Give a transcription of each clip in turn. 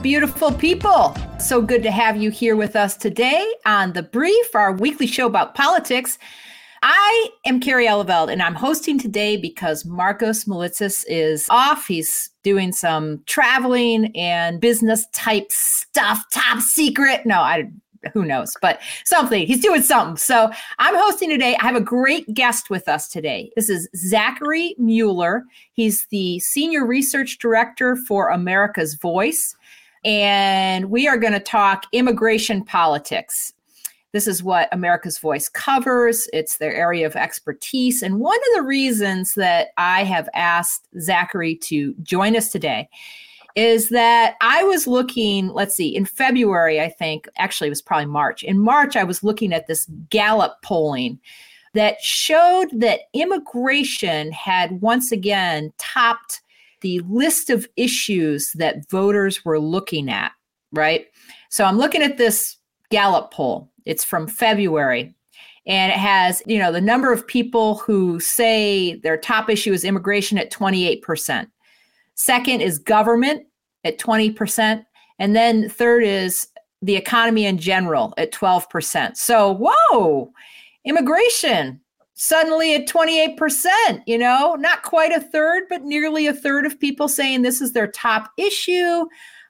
beautiful people. So good to have you here with us today on The Brief, our weekly show about politics. I am Carrie Eleveld, and I'm hosting today because Markos Moulitsas is off. He's doing some traveling and business type stuff, top secret. Who knows, but something. He's doing something. So I'm hosting today. I have a great guest with us today. This is Zachary Mueller. He's the Senior Research Director for America's Voice. And we are going to talk immigration politics. This is what America's Voice covers. It's their area of expertise. And one of the reasons that I have asked Zachary to join us today is that I was looking, in February, I think, actually it was probably March. In March, I was looking at this Gallup polling that showed that immigration had once again topped the list of issues that voters were looking at, right? So I'm looking at this Gallup poll. It's from February. And it has, the number of people who say their top issue is immigration at 28%. Second is government at 20%. And then third is the economy in general at 12%. So, whoa, immigration suddenly at 28%, not quite a third, but nearly a third of people saying this is their top issue.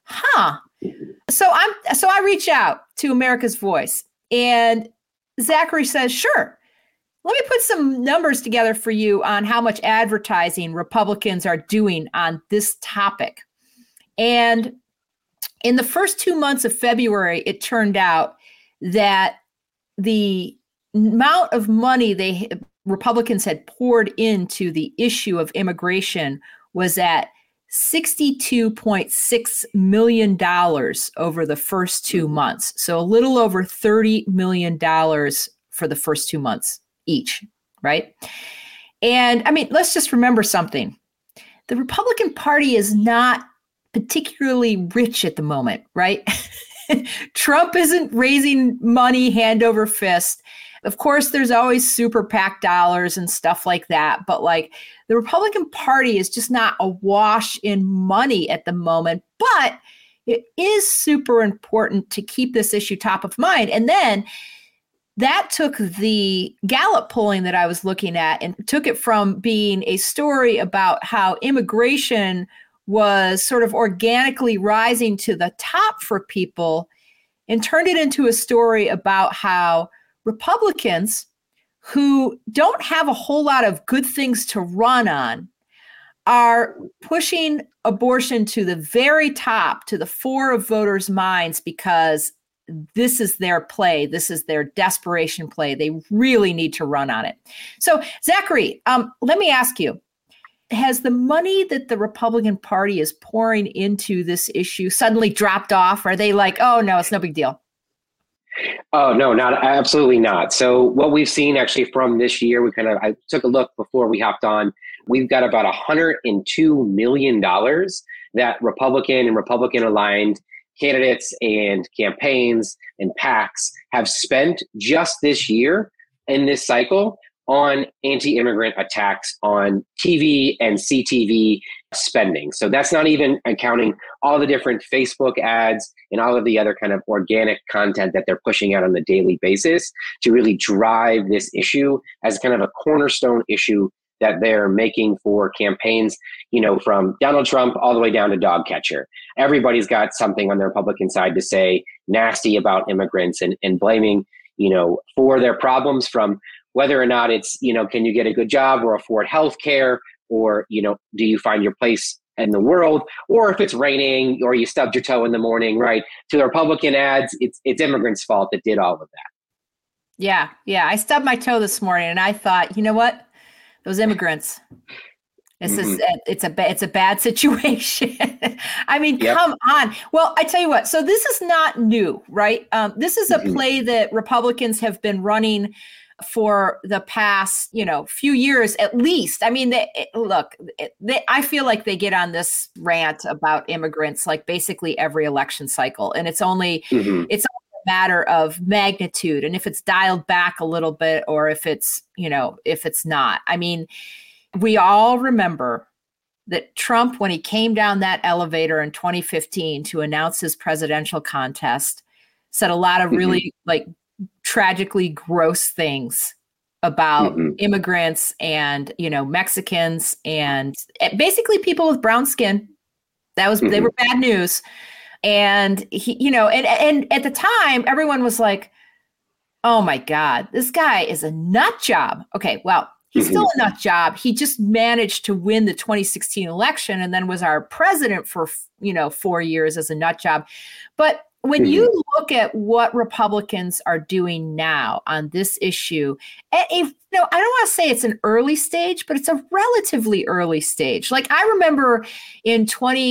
So I reach out to America's Voice, and Zachary says, sure. Let me put some numbers together for you on how much advertising Republicans are doing on this topic. And in the first 2 months of February, it turned out that the amount of money Republicans had poured into the issue of immigration was at $62.6 million over the first 2 months. So a little over $30 million for the first 2 months each, right? And let's just remember something. The Republican Party is not particularly rich at the moment, right? Trump isn't raising money hand over fist. Of course, there's always super PAC dollars and stuff like that. But the Republican Party is just not awash in money at the moment. But it is super important to keep this issue top of mind. And then that took the Gallup polling that I was looking at and took it from being a story about how immigration was sort of organically rising to the top for people and turned it into a story about how Republicans who don't have a whole lot of good things to run on are pushing abortion to the very top, to the fore of voters' minds, because this is their play. This is their desperation play. They really need to run on it. So, Zachary, let me ask you, has the money that the Republican Party is pouring into this issue suddenly dropped off? Are they like, oh, no, it's no big deal? Oh, no, absolutely not. So what we've seen actually from this year, I took a look before we hopped on. We've got about $102 million that Republican and Republican aligned candidates and campaigns and PACs have spent just this year in this cycle on anti-immigrant attacks on TV and CTV spending. So that's not even accounting all the different Facebook ads and all of the other kind of organic content that they're pushing out on a daily basis to really drive this issue as kind of a cornerstone issue that they're making for campaigns, from Donald Trump all the way down to dog catcher. Everybody's got something on the Republican side to say nasty about immigrants and blaming, for their problems, from whether or not it's, can you get a good job or afford health care, or, do you find your place in the world, or if it's raining or you stubbed your toe in the morning, right? To the Republican ads, it's immigrants' fault that did all of that. Yeah. I stubbed my toe this morning and I thought, you know what? Those immigrants. It's a bad situation. Come on. Well, I tell you what, so this is not new, right? This is a play that Republicans have been running for the past, few years at least. I feel like they get on this rant about immigrants like basically every election cycle, and it's only a matter of magnitude, and if it's dialed back a little bit or if it's not. We all remember that Trump, when he came down that elevator in 2015 to announce his presidential contest, said a lot of really like tragically gross things about immigrants and, you know, Mexicans and basically people with brown skin. That was, they were bad news. And he, you know, and at the time, everyone was like, oh my God, this guy is a nut job. Okay, well, he's still a nut job. He just managed to win the 2016 election and then was our president for, you know, 4 years as a nut job. But when you look at what Republicans are doing now on this issue, if, you know, I don't want to say it's an early stage, but it's a relatively early stage. Like I remember in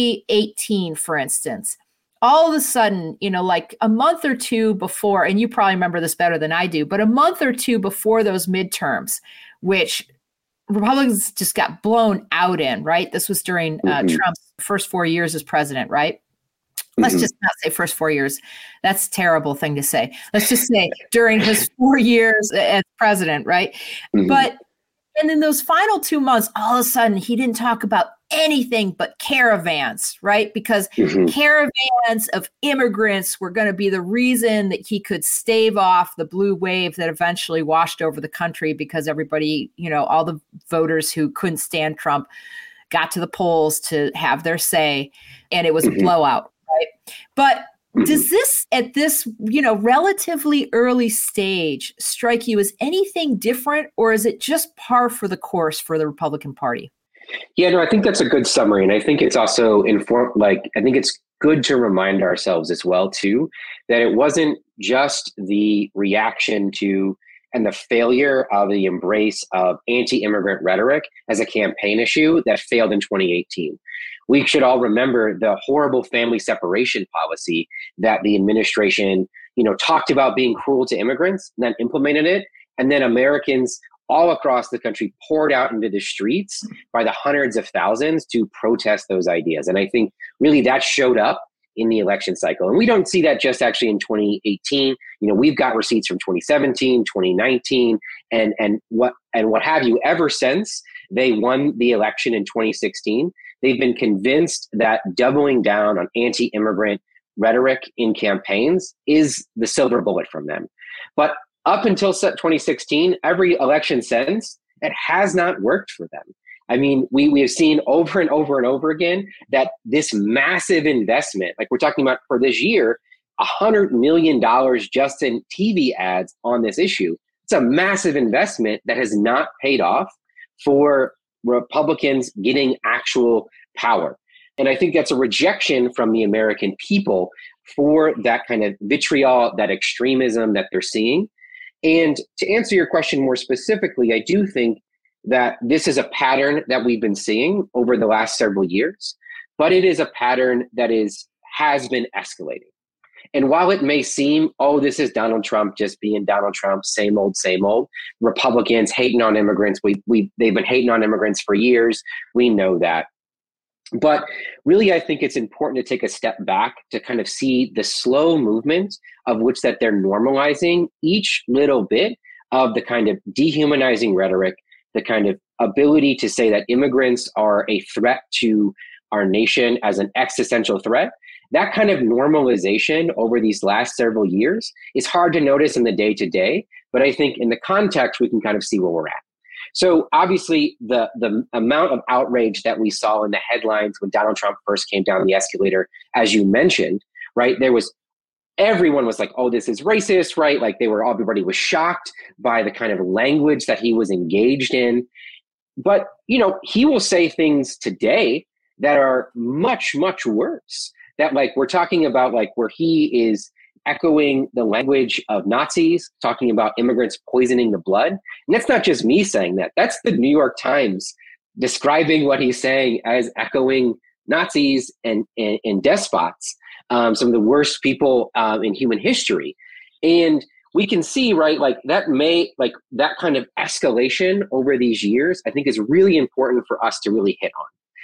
2018, for instance, all of a sudden, you know, like a month or two before, and you probably remember this better than I do, but a month or two before those midterms, which Republicans just got blown out in, right? This was during Trump's first 4 years as president, right? Let's just not say first 4 years. That's a terrible thing to say. Let's just say during his 4 years as president, right? But, and then those final 2 months, all of a sudden, he didn't talk about anything but caravans, right? Because caravans of immigrants were going to be the reason that he could stave off the blue wave that eventually washed over the country because everybody, you know, all the voters who couldn't stand Trump got to the polls to have their say, and it was a blowout. Right. But does this, at this, you know, relatively early stage, strike you as anything different, or is it just par for the course for the Republican Party? Yeah, no, I think that's a good summary. And I think it's also I think it's good to remind ourselves as well, too, that it wasn't just the reaction to and the failure of the embrace of anti-immigrant rhetoric as a campaign issue that failed in 2018. We should all remember the horrible family separation policy that the administration, you know, talked about being cruel to immigrants, and then implemented it. And then Americans all across the country poured out into the streets by the hundreds of thousands to protest those ideas. And I think really that showed up in the election cycle. And we don't see that just actually in 2018. You know, we've got receipts from 2017, 2019, and what have you. Ever since they won the election in 2016, they've been convinced that doubling down on anti-immigrant rhetoric in campaigns is the silver bullet from them. But up until 2016, every election since, it has not worked for them. I mean, we have seen over and over and over again that this massive investment, like we're talking about for this year, $100 million just in TV ads on this issue. It's a massive investment that has not paid off for Republicans getting actual power. And I think that's a rejection from the American people for that kind of vitriol, that extremism that they're seeing. And to answer your question more specifically, I do think that this is a pattern that we've been seeing over the last several years, but it is a pattern that has been escalating. And while it may seem, oh, this is Donald Trump just being Donald Trump, same old, Republicans hating on immigrants. They've been hating on immigrants for years. We know that. But really, I think it's important to take a step back to kind of see the slow movement of which that they're normalizing each little bit of the kind of dehumanizing rhetoric, the kind of ability to say that immigrants are a threat to our nation as an existential threat. That kind of normalization over these last several years is hard to notice in the day-to-day, but I think in the context, we can kind of see where we're at. So obviously, the amount of outrage that we saw in the headlines when Donald Trump first came down the escalator, as you mentioned, right, everyone was like, oh, this is racist, right? Like everybody was shocked by the kind of language that he was engaged in. But, you know, he will say things today that are much, much worse. That like we're talking about like where he is echoing the language of Nazis, talking about immigrants poisoning the blood. And that's not just me saying that. That's the New York Times describing what he's saying as echoing Nazis and despots, some of the worst people in human history. And we can see, right, like that kind of escalation over these years, I think is really important for us to really hit on.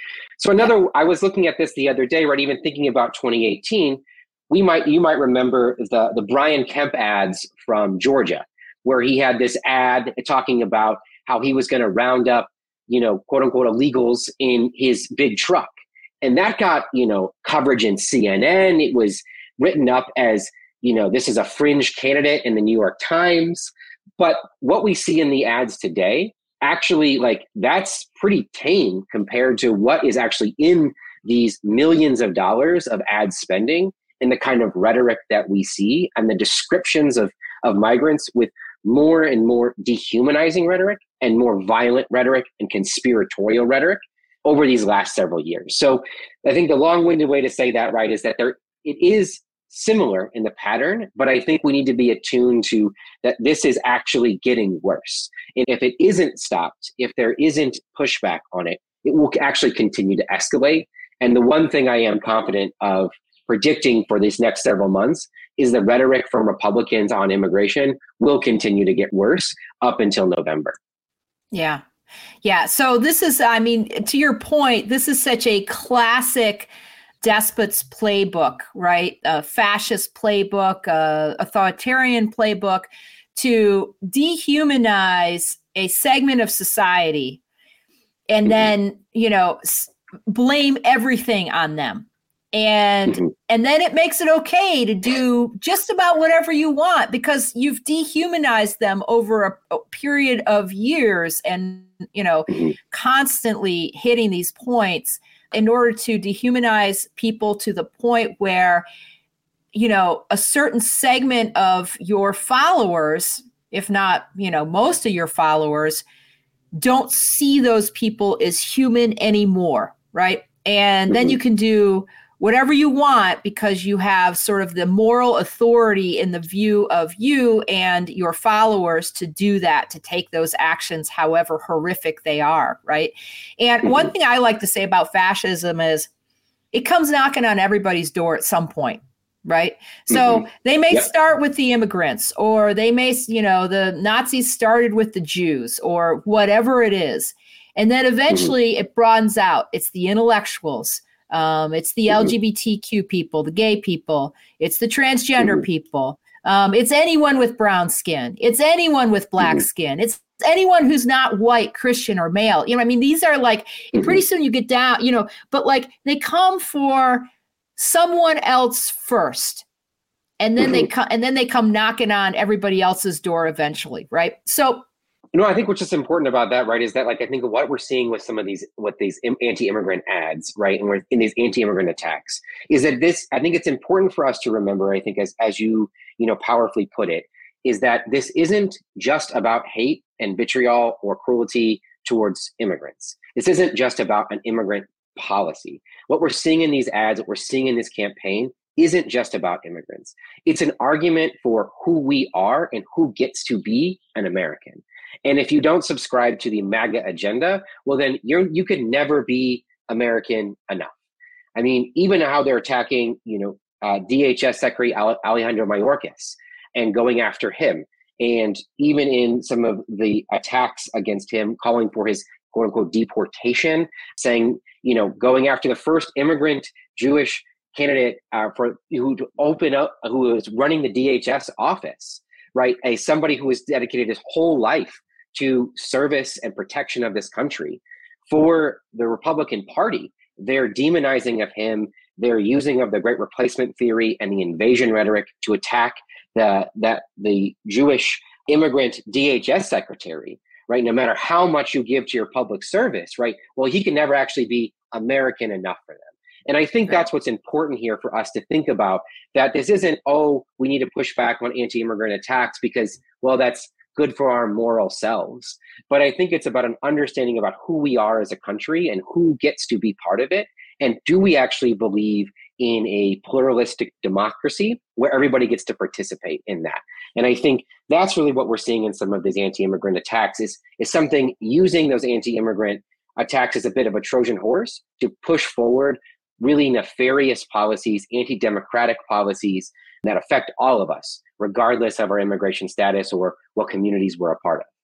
So I was looking at this the other day, right, even thinking about 2018, you might remember the Brian Kemp ads from Georgia, where he had this ad talking about how he was going to round up quote unquote illegals in his big truck. And that got, coverage in CNN. It was written up as, this is a fringe candidate in the New York Times. But what we see in the ads today, actually, that's pretty tame compared to what is actually in these millions of dollars of ad spending and the kind of rhetoric that we see and the descriptions of migrants with more and more dehumanizing rhetoric and more violent rhetoric and conspiratorial rhetoric over these last several years. So I think the long-winded way to say that, right, is that it is similar in the pattern, but I think we need to be attuned to that this is actually getting worse. And if it isn't stopped, if there isn't pushback on it, it will actually continue to escalate. And the one thing I am confident of predicting for these next several months is the rhetoric from Republicans on immigration will continue to get worse up until November. Yeah. Yeah. So this is, to your point, this is such a classic despot's playbook, right? A fascist playbook, authoritarian playbook to dehumanize a segment of society and then, blame everything on them. And then it makes it okay to do just about whatever you want because you've dehumanized them over a period of years and, constantly hitting these points in order to dehumanize people to the point where, a certain segment of your followers, if not, most of your followers, don't see those people as human anymore, right? And then you can do whatever you want because you have sort of the moral authority in the view of you and your followers to do that, to take those actions, however horrific they are, right? And one thing I like to say about fascism is it comes knocking on everybody's door at some point, right? So they may start with the immigrants, or they may, the Nazis started with the Jews, or whatever it is. And then eventually it broadens out. It's the intellectuals. It's the LGBTQ people, the gay people. It's the transgender people. It's anyone with brown skin. It's anyone with black skin. It's anyone who's not white, Christian, or male. These are pretty soon you get down, but they come for someone else first. And then they come knocking on everybody else's door eventually, right? So I think what's just important about that, right, is that I think what we're seeing with some of these anti-immigrant ads, right, and we're in these anti-immigrant attacks, is that I think it's important for us to remember, I think as you powerfully put it, is that this isn't just about hate and vitriol or cruelty towards immigrants. This isn't just about an immigrant policy. What we're seeing in these ads, what we're seeing in this campaign isn't just about immigrants. It's an argument for who we are and who gets to be an American. And if you don't subscribe to the MAGA agenda, well, then you could never be American enough. Even how they're attacking, DHS Secretary Alejandro Mayorkas and going after him. And even in some of the attacks against him, calling for his quote unquote deportation, saying, going after the first immigrant Jewish candidate who was running the DHS office, right? Somebody who has dedicated his whole life to service and protection of this country. For the Republican Party, they're demonizing of him. They're using of the Great Replacement theory and the invasion rhetoric to attack the Jewish immigrant DHS secretary, right? No matter how much you give to your public service, right? Well, he can never actually be American enough for them. And I think that's what's important here for us to think about, that this isn't, we need to push back on anti-immigrant attacks because, well, that's good for our moral selves. But I think it's about an understanding about who we are as a country and who gets to be part of it. And do we actually believe in a pluralistic democracy where everybody gets to participate in that? And I think that's really what we're seeing in some of these anti-immigrant attacks is something using those anti-immigrant attacks as a bit of a Trojan horse to push forward really nefarious policies, anti-democratic policies that affect all of us, regardless of our immigration status or what communities we're a part of.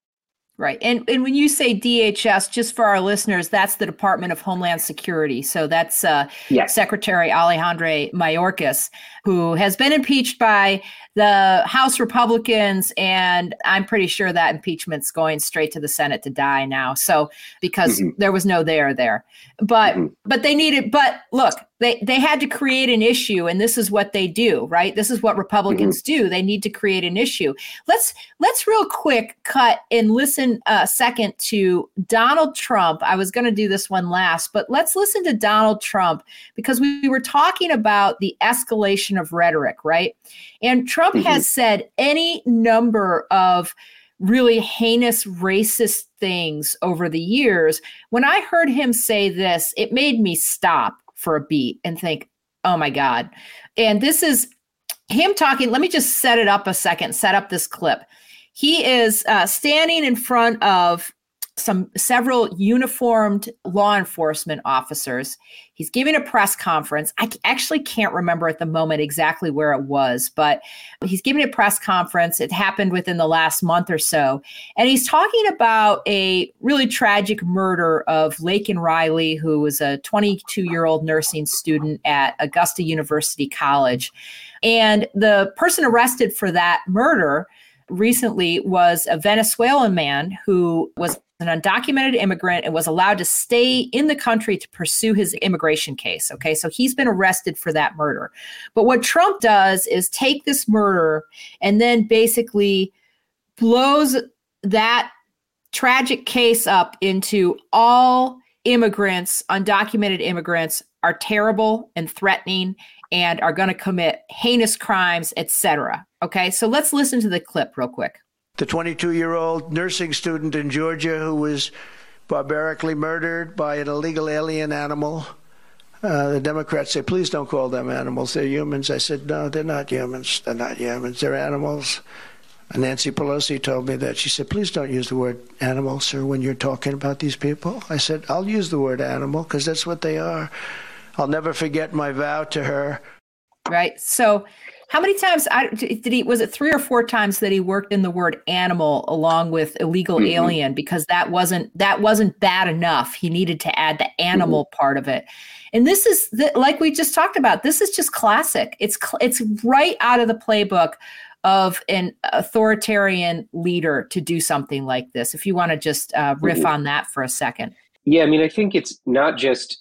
Right. And when you say DHS, just for our listeners, that's the Department of Homeland Security. So that's Yes. Secretary Alejandro Mayorkas, who has been impeached by the House Republicans. And I'm pretty sure that impeachment's going straight to the Senate to die now. So because there was no there. But they needed, but look, they had to create an issue, and this is what they do, right? This is what Republicans do. They need to create an issue. Let's real quick cut and listen a second to Donald Trump. I was going to do this one last, but let's listen to Donald Trump, because we were talking about the escalation of rhetoric, right? And Trump has said any number of really heinous racist things over the years. When I heard him say this, it made me stop for a beat and think, oh my God. And this is him talking. Let me just set it up a second, set up this clip. He is standing in front of several uniformed law enforcement officers. He's giving a press conference. I actually can't remember at the moment exactly where it was, but he's giving a press conference. It happened within the last month or so. And he's talking about a really tragic murder of Laken Riley, who was a 22-year-old nursing student at Augusta University College. And the person arrested for that murder recently was a Venezuelan man who was an undocumented immigrant and was allowed to stay in the country to pursue his immigration case. Okay, so he's been arrested for that murder. But what Trump does is take this murder and then basically blows that tragic case up into all immigrants, undocumented immigrants, are terrible and threatening and are going to commit heinous crimes, etc. Okay, so let's listen to the clip real quick. The 22-year-old nursing student in Georgia who was barbarically murdered by an illegal alien animal. The Democrats say, please don't call them animals. They're humans. I said, no, they're not humans. They're not humans. They're animals. And Nancy Pelosi told me that. She said, please don't use the word animal, sir, when you're talking about these people. I said, I'll use the word animal because that's what they are. I'll never forget my vow to her. Right. So how many times was it 3 or 4 times that he worked in the word animal along with illegal alien, because that wasn't bad enough. He needed to add the animal part of it. And this is like we just talked about, this is just classic. It's right out of the playbook of an authoritarian leader to do something like this. If you want to just riff on that for a second. Yeah, I mean, I think it's not just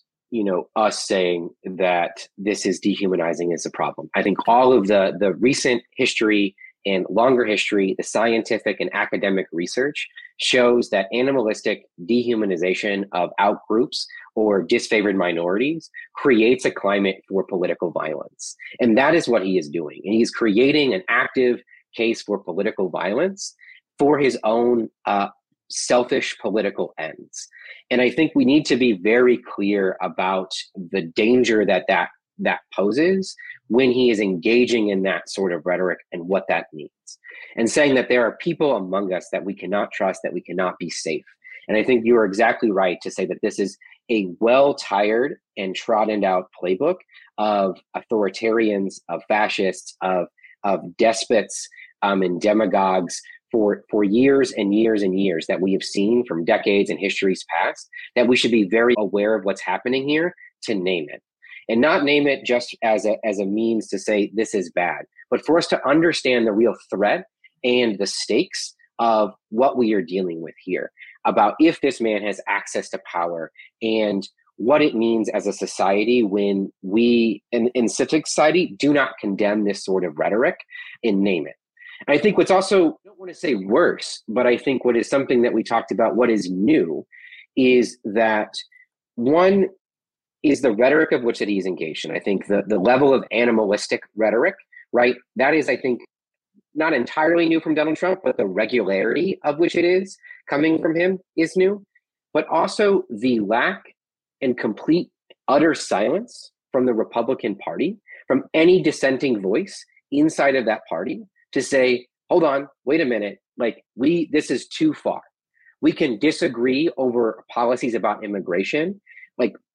us saying that this is dehumanizing is a problem. I think all of the recent history and longer history, the scientific and academic research shows that animalistic dehumanization of outgroups or disfavored minorities creates a climate for political violence. And that is what he is doing. And he's creating an active case for political violence for his own selfish political ends. And I think we need to be very clear about the danger that poses when he is engaging in that sort of rhetoric and what that means. And saying that there are people among us that we cannot trust, that we cannot be safe. And I think you are exactly right to say that this is a well-tired and trodden out playbook of authoritarians, of fascists, of despots, and demagogues for years and years and years that we have seen from decades and histories past, that we should be very aware of what's happening here to name it. And not name it just as a means to say this is bad, but for us to understand the real threat and the stakes of what we are dealing with here, about if this man has access to power and what it means as a society when we, in civic society, do not condemn this sort of rhetoric and name it. And I think what's also, I don't want to say worse, but I think what is something that we talked about, what is new, is that one is the rhetoric of which that he's engaged in. I think the level of animalistic rhetoric, right? That is, I think, not entirely new from Donald Trump, but the regularity of which it is coming from him is new. But also the lack and complete utter silence from the Republican Party, from any dissenting voice inside of that party to say, hold on, wait a minute, like this is too far. We can disagree over policies about immigration, like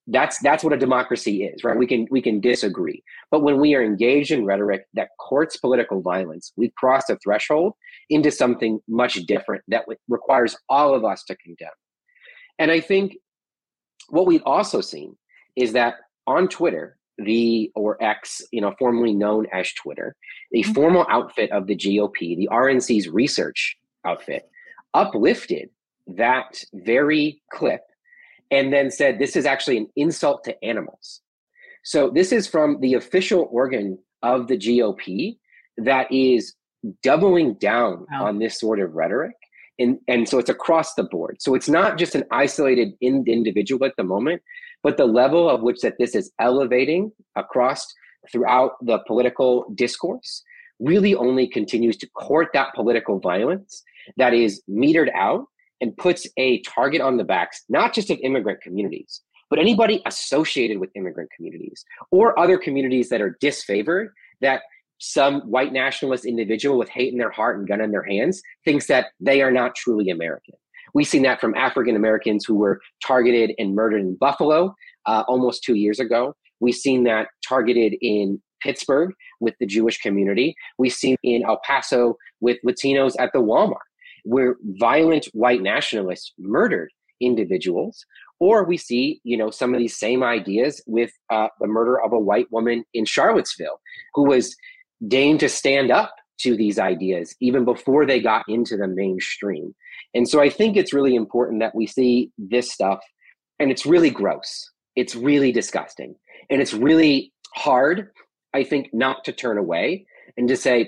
That's what a democracy is, right? We can disagree. But when we are engaged in rhetoric that courts political violence, we've crossed a threshold into something much different that requires all of us to condemn. And I think what we've also seen is that on Twitter, or X, formerly known as Twitter, a formal outfit of the GOP, the RNC's research outfit, uplifted that very clip and then said this is actually an insult to animals. So this is from the official organ of the GOP that is doubling down on this sort of rhetoric. And so it's across the board. So it's not just an isolated individual at the moment, but the level of which that this is elevating throughout the political discourse really only continues to court that political violence that is metered out and puts a target on the backs, not just of immigrant communities, but anybody associated with immigrant communities or other communities that are disfavored, that some white nationalist individual with hate in their heart and gun in their hands thinks that they are not truly American. We've seen that from African Americans who were targeted and murdered in Buffalo almost 2 years ago. We've seen that targeted in Pittsburgh with the Jewish community. We've seen in El Paso with Latinos at the Walmart, where violent white nationalists murdered individuals. Or we see, some of these same ideas with the murder of a white woman in Charlottesville, who was deigned to stand up to these ideas even before they got into the mainstream. And so I think it's really important that we see this stuff, and it's really gross. It's really disgusting. And it's really hard, I think, not to turn away and to say,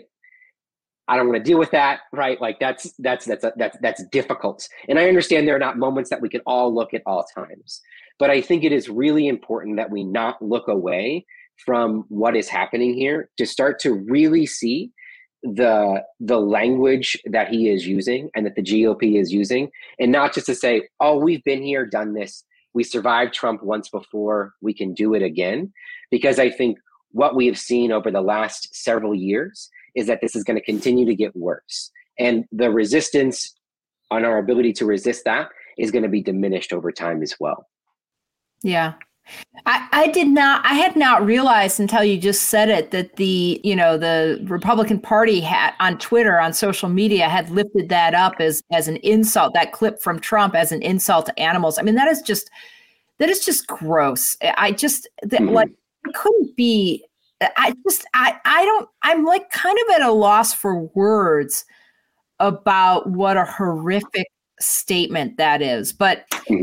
I don't want to deal with that, right? Like that's difficult. And I understand there are not moments that we can all look at all times, but I think it is really important that we not look away from what is happening here, to start to really see the language that he is using and that the GOP is using, and not just to say, oh, we've been here, done this. We survived Trump once before, we can do it again. Because I think what we have seen over the last several years is that this is going to continue to get worse. And the resistance on our ability to resist that is going to be diminished over time as well. Yeah. I had not realized until you just said it that the Republican Party had on Twitter, on social media, had lifted that up as an insult, that clip from Trump as an insult to animals. I mean, that is just gross. Like, it couldn't be. I'm like kind of at a loss for words about what a horrific statement that is. But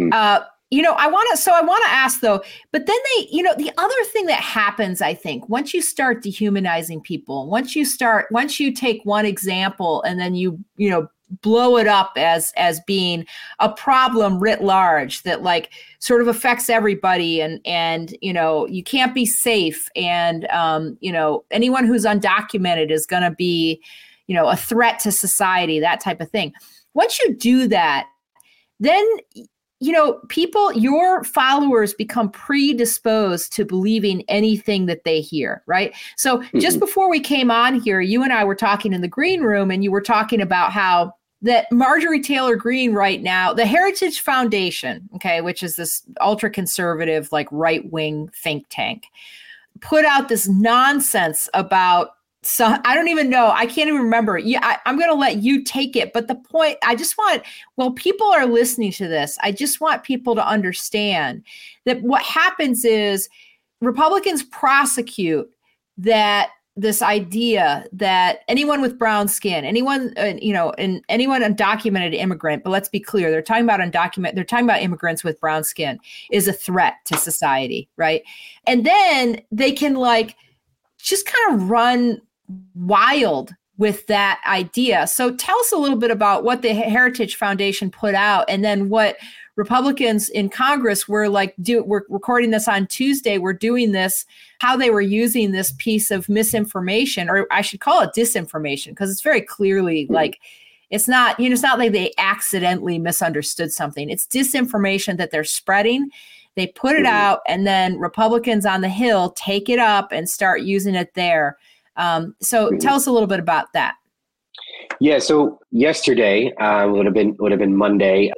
I want to ask though, but then the other thing that happens, I think, once you start dehumanizing people, once you take one example and then you blow it up as being a problem writ large that like sort of affects everybody, and you can't be safe, and anyone who's undocumented is going to be a threat to society, that type of thing. Once you do that, then people, your followers, become predisposed to believing anything that they hear, right? So just before we came on here, you and I were talking in the green room, and you were talking about how that Marjorie Taylor Greene right now, the Heritage Foundation, okay, which is this ultra-conservative, like right-wing think tank, put out this nonsense about, so I don't even know. I can't even remember. Yeah, I'm going to let you take it. But the point, people are listening to this, I just want people to understand that what happens is Republicans prosecute this idea that anyone with brown skin, anyone, and anyone undocumented immigrant, but let's be clear, they're talking about immigrants with brown skin, is a threat to society, right? And then they can just kind of run wild with that idea. So tell us a little bit about what the Heritage Foundation put out, and then what Republicans in Congress were we're recording this on Tuesday, we're doing this, how they were using this piece of misinformation, or I should call it disinformation, because it's very clearly it's not like they accidentally misunderstood something. It's disinformation that they're spreading. They put it out, and then Republicans on the Hill take it up and start using it there. So tell us a little bit about that. Yeah. So yesterday would have been Monday.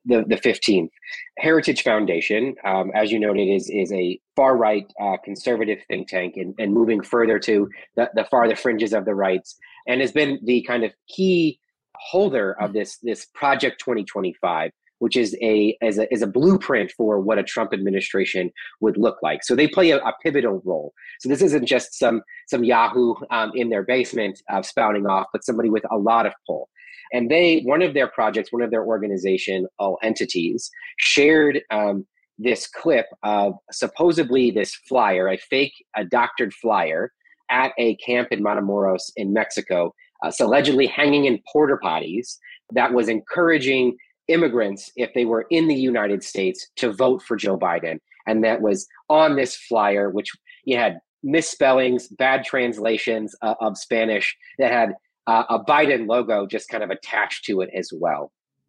the 15th. Heritage Foundation, as you noted, is a far-right conservative think tank and moving further to the farther fringes of the rights, and has been the kind of key holder of this Project 2025, which is a blueprint for what a Trump administration would look like. So they play a pivotal role. So this isn't just some Yahoo in their basement spouting off, but somebody with a lot of pull. And one of their projects, one of their organizational entities, shared this clip of supposedly this flyer, a doctored flyer at a camp in Matamoros in Mexico, so allegedly hanging in porta potties, that was encouraging immigrants, if they were in the United States, to vote for Joe Biden. And that was on this flyer, which you had misspellings, bad translations of Spanish, that had a Biden logo just kind of attached to it as well.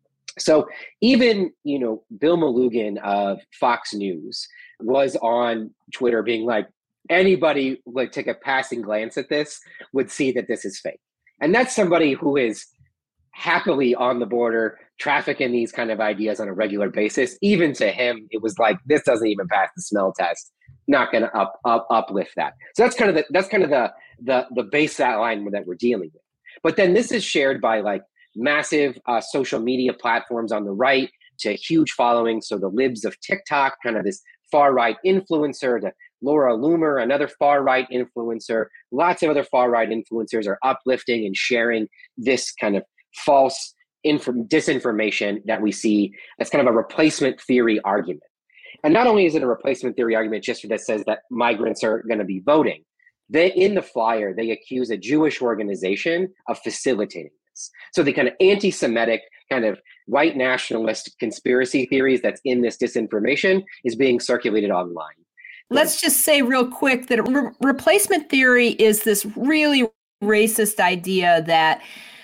So even, Bill Malugin of Fox News was on Twitter being like, anybody would take a passing glance at this would see that this is fake. And that's somebody who is happily on the border, trafficking these kind of ideas on a regular basis. Even to him, it was like, this doesn't even pass the smell test. Not going to uplift that. So that's kind of the baseline that we're dealing with. But then this is shared by like massive social media platforms on the right to huge followings. So the libs of TikTok, kind of this far right influencer, to Laura Loomer, another far right influencer. Lots of other far right influencers are uplifting and sharing this kind of false disinformation that we see as kind of a replacement theory argument. And not only is it a replacement theory argument just that says that migrants are going to be voting, in the flyer, they accuse a Jewish organization of facilitating this. So the kind of anti-Semitic, kind of white nationalist conspiracy theories that's in this disinformation is being circulated online. Let's just say real quick that replacement theory is this really racist idea that,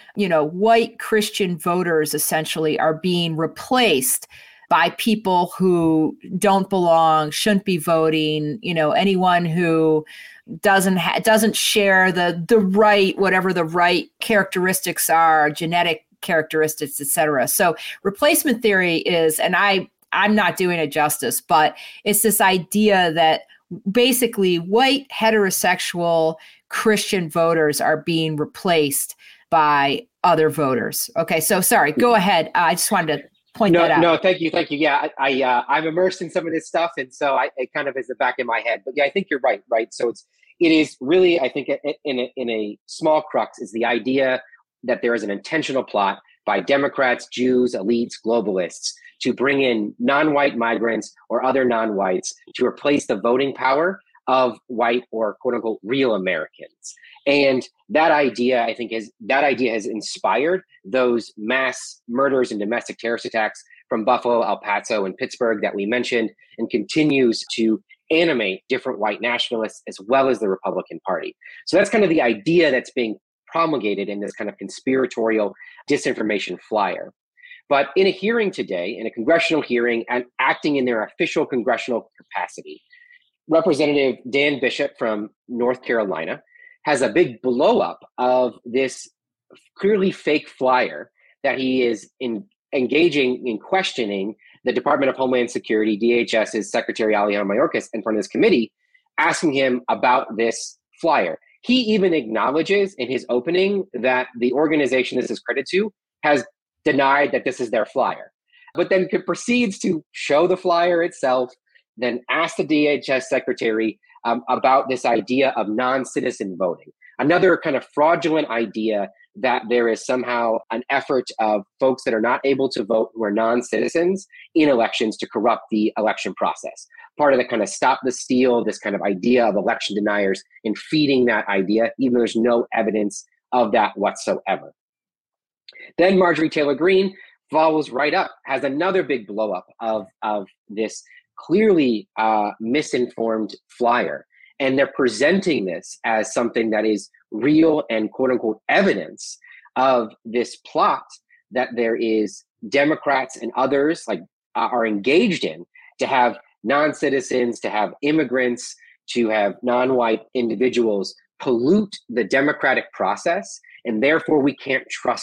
white Christian voters essentially are being replaced by people who don't belong, shouldn't be voting, anyone who doesn't share the right, whatever the right characteristics are, genetic characteristics, et cetera. So replacement theory is, and I'm not doing it justice, but it's this idea that basically white heterosexual Christian voters are being replaced by other voters. Okay, so sorry, go ahead. I just wanted to point that out. No, thank you. Yeah, I'm immersed in some of this stuff, and so it kind of is the back of my head. But yeah, I think you're right. So it is really, I think, in a small crux is the idea that there is an intentional plot by Democrats, Jews, elites, globalists to bring in non-white migrants or other non-whites to replace the voting power of white or quote unquote real Americans. And that idea, I think, has inspired those mass murders and domestic terrorist attacks from Buffalo, El Paso, and Pittsburgh that we mentioned, and continues to animate different white nationalists as well as the Republican Party. So that's kind of the idea that's being promulgated in this kind of conspiratorial disinformation flyer. But in a hearing today, in a congressional hearing and acting in their official congressional capacity, Representative Dan Bishop from North Carolina has a big blow up of this clearly fake flyer that he is engaging in questioning the Department of Homeland Security, DHS's Secretary Alejandro Mayorkas, in front of this committee, asking him about this flyer. He even acknowledges in his opening that the organization this is credited to has denied that this is their flyer, but then proceeds to show the flyer itself, then ask the DHS secretary about this idea of non-citizen voting. Another kind of fraudulent idea that there is somehow an effort of folks that are not able to vote who are non-citizens in elections to corrupt the election process. Part of the kind of stop the steal, this kind of idea of election deniers, and feeding that idea, even though there's no evidence of that whatsoever. Then Marjorie Taylor Greene follows right up, has another big blow up of this clearly misinformed flyer. And they're presenting this as something that is real and quote unquote evidence of this plot that there is Democrats and others are engaged in to have non-citizens, to have immigrants, to have non-white individuals pollute the democratic process. And therefore we can't trust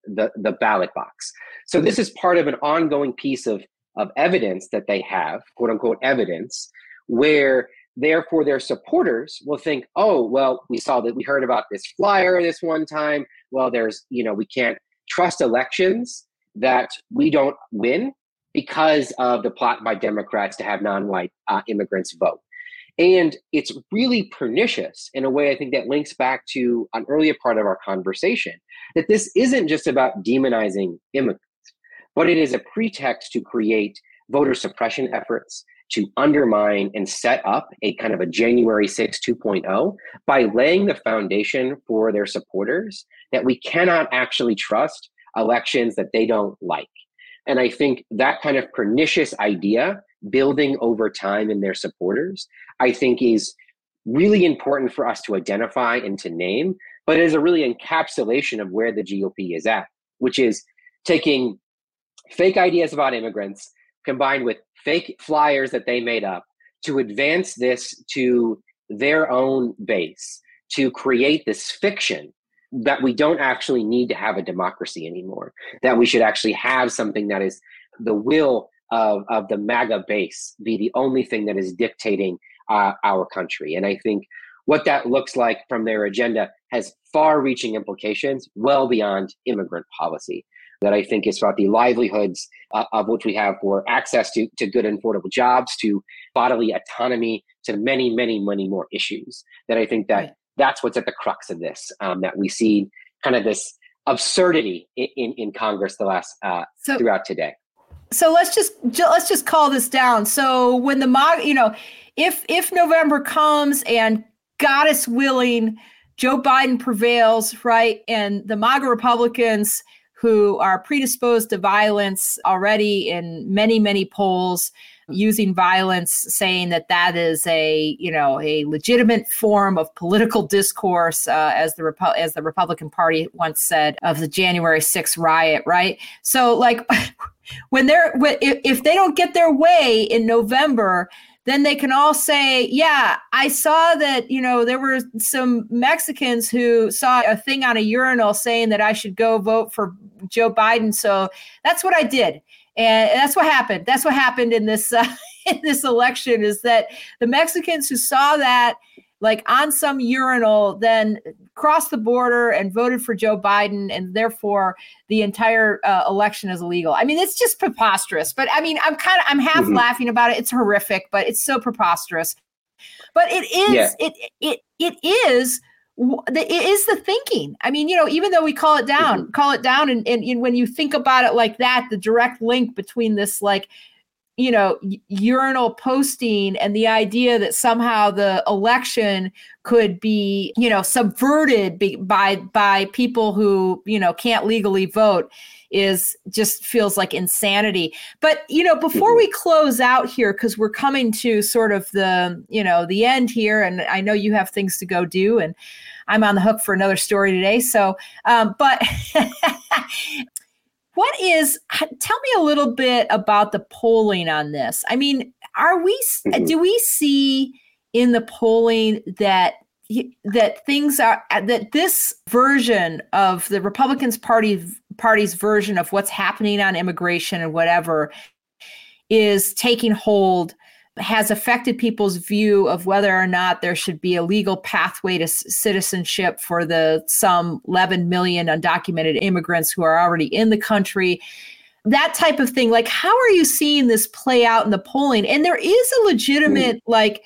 the ballot box. So this is part of an ongoing piece of evidence that they have, quote unquote evidence, where therefore their supporters will think, oh, well, we heard about this flyer this one time. Well, we can't trust elections that we don't win because of the plot by Democrats to have non-white immigrants vote. And it's really pernicious in a way, I think, that links back to an earlier part of our conversation, that this isn't just about demonizing immigrants, but it is a pretext to create voter suppression efforts, to undermine and set up a kind of a January 6 2.0 by laying the foundation for their supporters that we cannot actually trust elections that they don't like. And I think that kind of pernicious idea building over time in their supporters, I think is really important for us to identify and to name, but it is a really encapsulation of where the GOP is at, which is taking fake ideas about immigrants combined with fake flyers that they made up to advance this to their own base, to create this fiction that we don't actually need to have a democracy anymore, that we should actually have something that is the will of the MAGA base be the only thing that is dictating our country. And I think what that looks like from their agenda has far-reaching implications well beyond immigrant policy, that I think is about the livelihoods of which we have for access to good and affordable jobs, to bodily autonomy, to many, many, many more issues. That I think that that's what's at the crux of this, that we see kind of this absurdity in Congress the last throughout today. So let's just call this down. So when the MAGA, if November comes and goddess willing, Joe Biden prevails, right, and the MAGA Republicans who are predisposed to violence already in many, many polls, using violence, saying that is a legitimate form of political discourse, as the Republican Party once said of the January 6th riot, right? So, like, if they don't get their way in November, then they can all say, yeah, I saw that, there were some Mexicans who saw a thing on a urinal saying that I should go vote for Joe Biden. So that's what I did. And that's what happened. That's what happened in this election, is that the Mexicans who saw that, like, on some urinal, then crossed the border and voted for Joe Biden, and therefore the entire election is illegal. I mean, it's just preposterous. But I mean, I'm half laughing about it. It's horrific, but it's so preposterous. But it is. Yeah. It is the thinking. I mean, even though we call it down, and when you think about it like that, the direct link between this, like, urinal posting and the idea that somehow the election could be, subverted by people who, can't legally vote feels like insanity. But, before we close out here, because we're coming to sort of the end here, and I know you have things to go do, and I'm on the hook for another story today. So, but tell me a little bit about the polling on this. I mean, do we see in the polling that this version of the Republicans party's version of what's happening on immigration and whatever is taking hold, has affected people's view of whether or not there should be a legal pathway to citizenship for the some 11 million undocumented immigrants who are already in the country, that type of thing? Like, how are you seeing this play out in the polling? And there is a legitimate,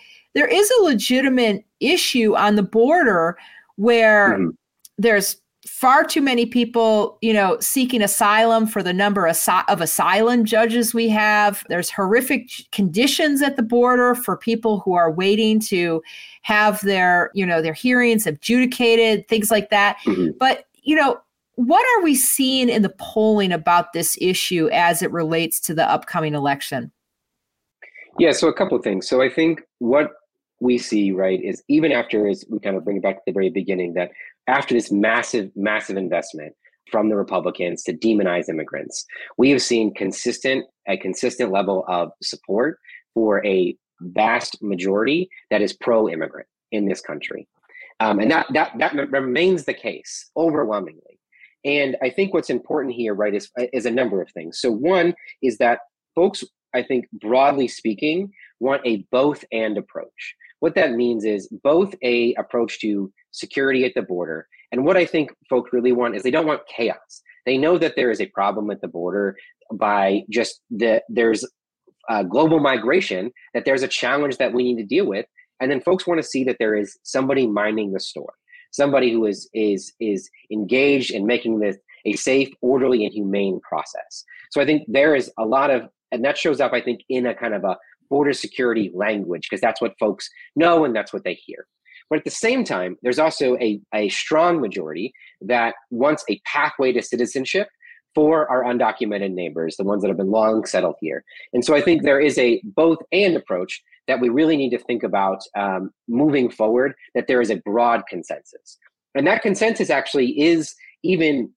issue on the border where there's far too many people, seeking asylum for the number of asylum judges we have. There's horrific conditions at the border for people who are waiting to have their hearings adjudicated, things like that. But, what are we seeing in the polling about this issue as it relates to the upcoming election? Yeah, so a couple of things. So I think what we see, right, is even after, as we kind of bring it back to the very beginning, that after this massive, massive investment from the Republicans to demonize immigrants, we have seen a consistent level of support for a vast majority that is pro-immigrant in this country. And that remains the case overwhelmingly. And I think what's important here, right, is a number of things. So one is that folks, I think, broadly speaking, want a both and approach. What that means is both a approach to security at the border. And what I think folks really want is they don't want chaos. They know that there is a problem at the border by just there's global migration, that there's a challenge that we need to deal with. And then folks want to see that there is somebody minding the store, somebody who is engaged in making this a safe, orderly, and humane process. So I think there is a lot of, and that shows up, I think, in a kind of a border security language, because that's what folks know and that's what they hear. But at the same time, there's also a strong majority that wants a pathway to citizenship for our undocumented neighbors, the ones that have been long settled here. And so I think there is a both and approach that we really need to think about moving forward, that there is a broad consensus. And that consensus actually is even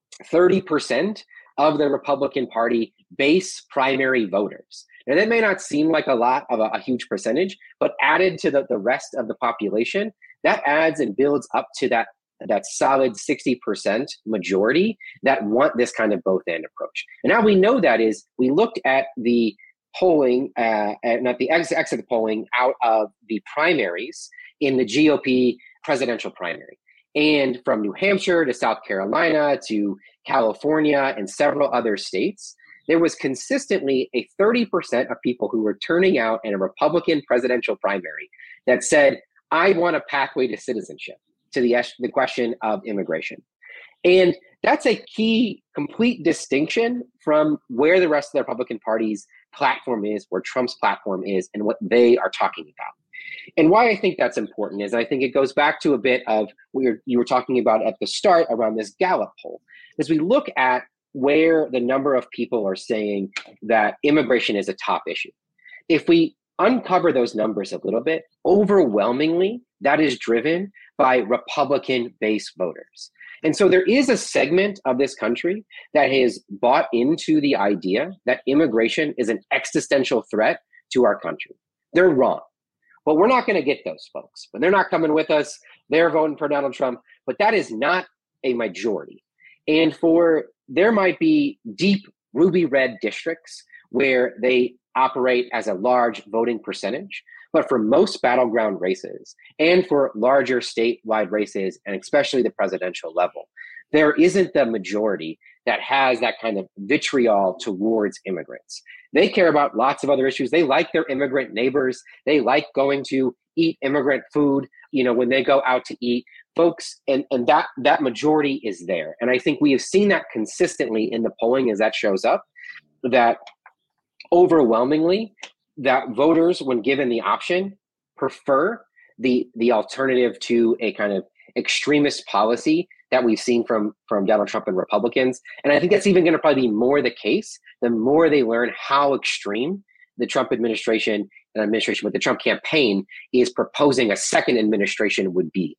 30% of the Republican Party base primary voters. Now, that may not seem like a lot of a huge percentage, but added to the rest of the population, that adds and builds up to that solid 60% majority that want this kind of both and approach. And how we know that is we looked at the polling, not the exit polling out of the primaries in the GOP presidential primary. And from New Hampshire to South Carolina to California and several other states, there was consistently a 30% of people who were turning out in a Republican presidential primary that said, I want a pathway to citizenship, to the question of immigration. And that's a key, complete distinction from where the rest of the Republican Party's platform is, where Trump's platform is, and what they are talking about. And why I think that's important is I think it goes back to a bit of what you were talking about at the start around this Gallup poll. As we look at where the number of people are saying that immigration is a top issue, if we uncover those numbers a little bit, overwhelmingly, that is driven by Republican-based voters. And so there is a segment of this country that has bought into the idea that immigration is an existential threat to our country. They're wrong. But we're not going to get those folks. But they're not coming with us. They're voting for Donald Trump. But that is not a majority. And there might be deep ruby red districts where they operate as a large voting percentage. But for most battleground races and for larger statewide races, and especially the presidential level, there isn't the majority that has that kind of vitriol towards immigrants. They care about lots of other issues. They like their immigrant neighbors. They like going to eat immigrant food, when they go out to eat. Folks, and that majority is there. And I think we have seen that consistently in the polling as that shows up, that overwhelmingly, that voters, when given the option, prefer the alternative to a kind of extremist policy that we've seen from Donald Trump and Republicans. And I think that's even going to probably be more the case the more they learn how extreme the Trump administration with the Trump campaign is proposing a second administration would be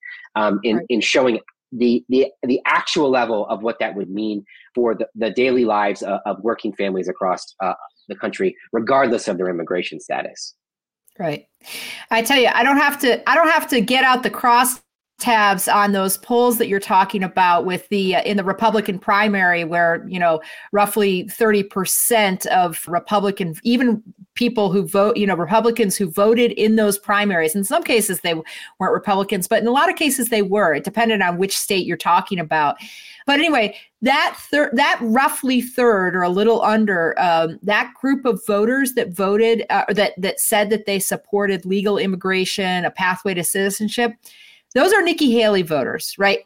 in showing the actual level of what that would mean for the daily lives of working families across the country, regardless of their immigration status. Right. I tell you, I don't have to get out the cross tabs on those polls that you're talking about with the in the Republican primary, where roughly 30% of Republican, even people who vote, Republicans who voted in those primaries. In some cases they weren't Republicans, but in a lot of cases they were. It depended on which state you're talking about. But anyway, that roughly third or a little under that group of voters that voted that said that they supported legal immigration, a pathway to citizenship, those are Nikki Haley voters, right?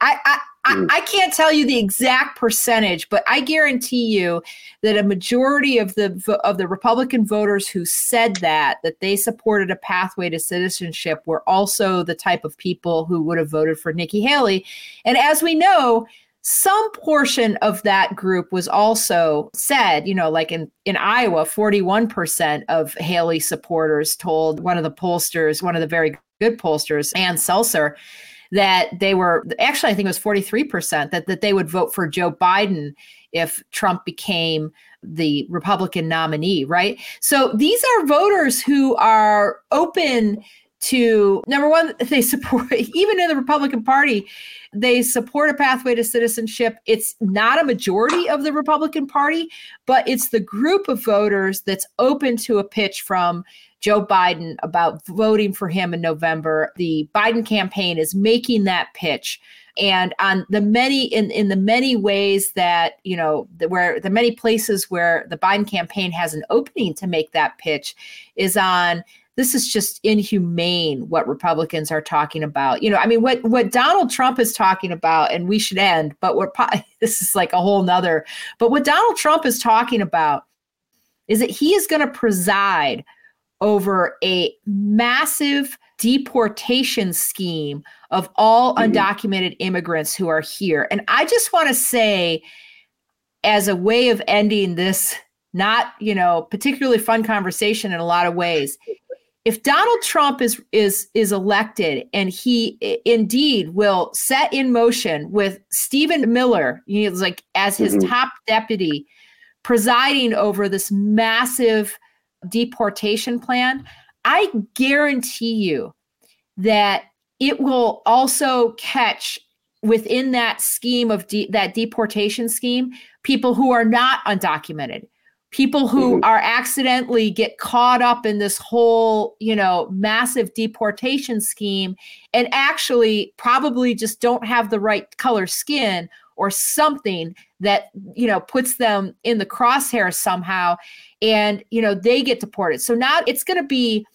I can't tell you the exact percentage, but I guarantee you that a majority of the Republican voters who said that they supported a pathway to citizenship were also the type of people who would have voted for Nikki Haley. And as we know, some portion of that group was also said, like in Iowa, 41% of Haley supporters told one of the very good pollsters, Ann Seltzer, that they were, actually, I think it was 43%, that they would vote for Joe Biden if Trump became the Republican nominee, right? So these are voters who are open to, number one, they support, even in the Republican Party, they support a pathway to citizenship. It's not a majority of the Republican Party, but it's the group of voters that's open to a pitch from Joe Biden about voting for him in November. The Biden campaign is making that pitch. And on the many, in the many ways that, where the many places where the Biden campaign has an opening to make that pitch is on, this is just inhumane what Republicans are talking about. What Donald Trump is talking about, and we should end, but this is like a whole nother, but what Donald Trump is talking about is that he is going to preside over a massive deportation scheme of all undocumented immigrants who are here. And I just want to say, as a way of ending this, not, particularly fun conversation in a lot of ways, if Donald Trump is elected and he indeed will set in motion with Stephen Miller, as his top deputy, presiding over this massive deportation plan, I guarantee you that it will also catch within that scheme of that deportation scheme, people who are not undocumented, people who are accidentally get caught up in this whole, massive deportation scheme and actually probably just don't have the right color skin or something that, puts them in the crosshairs somehow. And, they get deported. So now it's going to be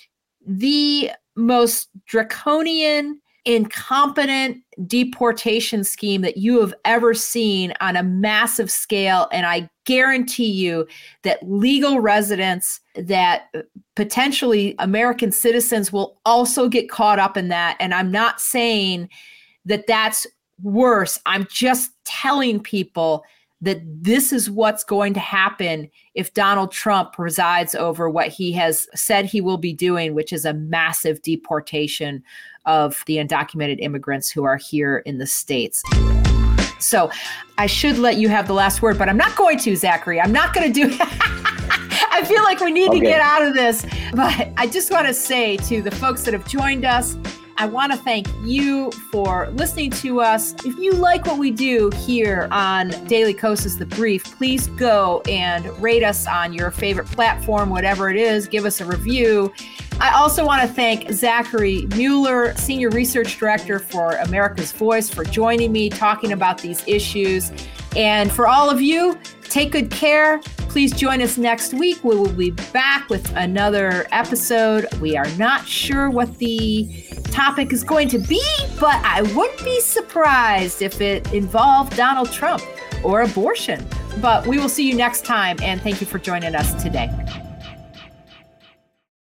the most draconian, incompetent deportation scheme that you have ever seen on a massive scale. And I guarantee you that legal residents, that potentially American citizens will also get caught up in that. And I'm not saying that that's worse. I'm just telling people that this is what's going to happen if Donald Trump presides over what he has said he will be doing, which is a massive deportation of the undocumented immigrants who are here in the States. So I should let you have the last word, but I'm not going to, Zachary. I'm not going to do I feel like we need to get out of this. But I just want to say to the folks that have joined us, I want to thank you for listening to us. If you like what we do here on Daily Kos's The Brief, please go and rate us on your favorite platform, whatever it is. Give us a review. I also want to thank Zachary Mueller, Senior Research Director for America's Voice, for joining me, talking about these issues. And for all of you, take good care. Please join us next week. We will be back with another episode. We are not sure what the topic is going to be, but I wouldn't be surprised if it involved Donald Trump or abortion. But we will see you next time, and thank you for joining us today.